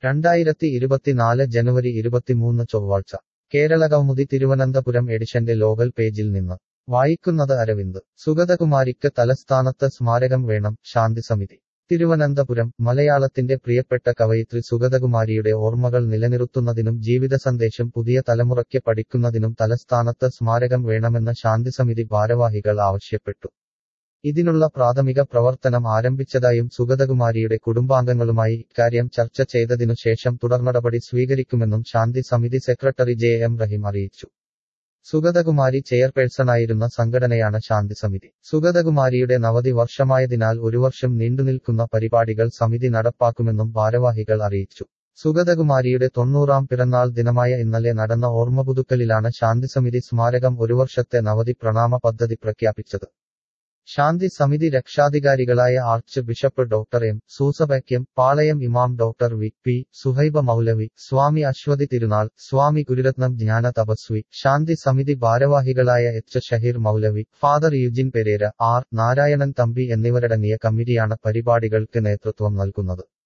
2024 ജനുവരി 23 ചൊവ്വാഴ്ച കേരളകൗമുദി തിരുവനന്തപുരം എഡിഷന്റെ ലോകൽ പേജിൽ നിന്ന് വായിക്കുന്നത് അരവിന്ദ് സുഗതകുമാരിക്ക് തലസ്ഥാനത്ത് സ്മാരകം വേണം ശാന്തിസമിതി തിരുവനന്തപുരം മലയാളത്തിന്റെ പ്രിയപ്പെട്ട കവയിത്രി സുഗതകുമാരിയുടെ ഓർമ്മകൾ നിലനിർത്തുന്നതിനും ജീവിതസന്ദേശം പുതിയ തലമുറയ്ക്ക് പഠിക്കുന്നതിനും തലസ്ഥാനത്ത് സ്മാരകം വേണമെന്ന് ശാന്തിസമിതി ഭാരവാഹികൾ ആവശ്യപ്പെട്ടു ഇതിനുള്ള പ്രാഥമിക പ്രവർത്തനം ആരംഭിച്ചതായും സുഗതകുമാരിയുടെ കുടുംബാംഗങ്ങളുമായി ഇക്കാര്യം ചർച്ച ചെയ്തതിനു ശേഷം തുടർനടപടി സ്വീകരിക്കുമെന്നും ശാന്തി സമിതി സെക്രട്ടറി JM റഹീം അറിയിച്ചു സുഗതകുമാരി ചെയർപേഴ്സണായിരുന്ന സംഘടനയാണ് ശാന്തിസമിതി സുഗതകുമാരിയുടെ നവതി വർഷമായതിനാൽ ഒരു വർഷം നീണ്ടുനിൽക്കുന്ന പരിപാടികൾ സമിതി നടപ്പാക്കുമെന്നും ഭാരവാഹികൾ അറിയിച്ചു സുഗതകുമാരിയുടെ 90ാം പിറന്നാൾ ദിനമായ ഇന്നലെ നടന്ന ഓർമ്മപുതുക്കലിലാണ് ശാന്തിസമിതി സ്മാരകം ഒരു വർഷത്തെ നവതി പ്രണാമ പദ്ധതി പ്രഖ്യാപിച്ചത് ശാന്തി സമിതി രക്ഷാധികാരികളായ ആർച്ച് ബിഷപ്പ് ഡോക്ടർ M സൂസബയ്ക്കും പാളയം ഇമാം ഡോക്ടർ V.P. സുഹൈബ മൗലവി സ്വാമി അശ്വതി തിരുനാൾ സ്വാമി ഗുരുരത്നം ജ്ഞാന തപസ്വി ശാന്തി സമിതി ഭാരവാഹികളായ H ഷഹീർ മൗലവി father Eugene Pereira R Narayanan Thampi എന്നിവരടങ്ങിയ കമ്മിറ്റിയാണ് പരിപാടികൾക്ക് നേതൃത്വം നൽകുന്നത്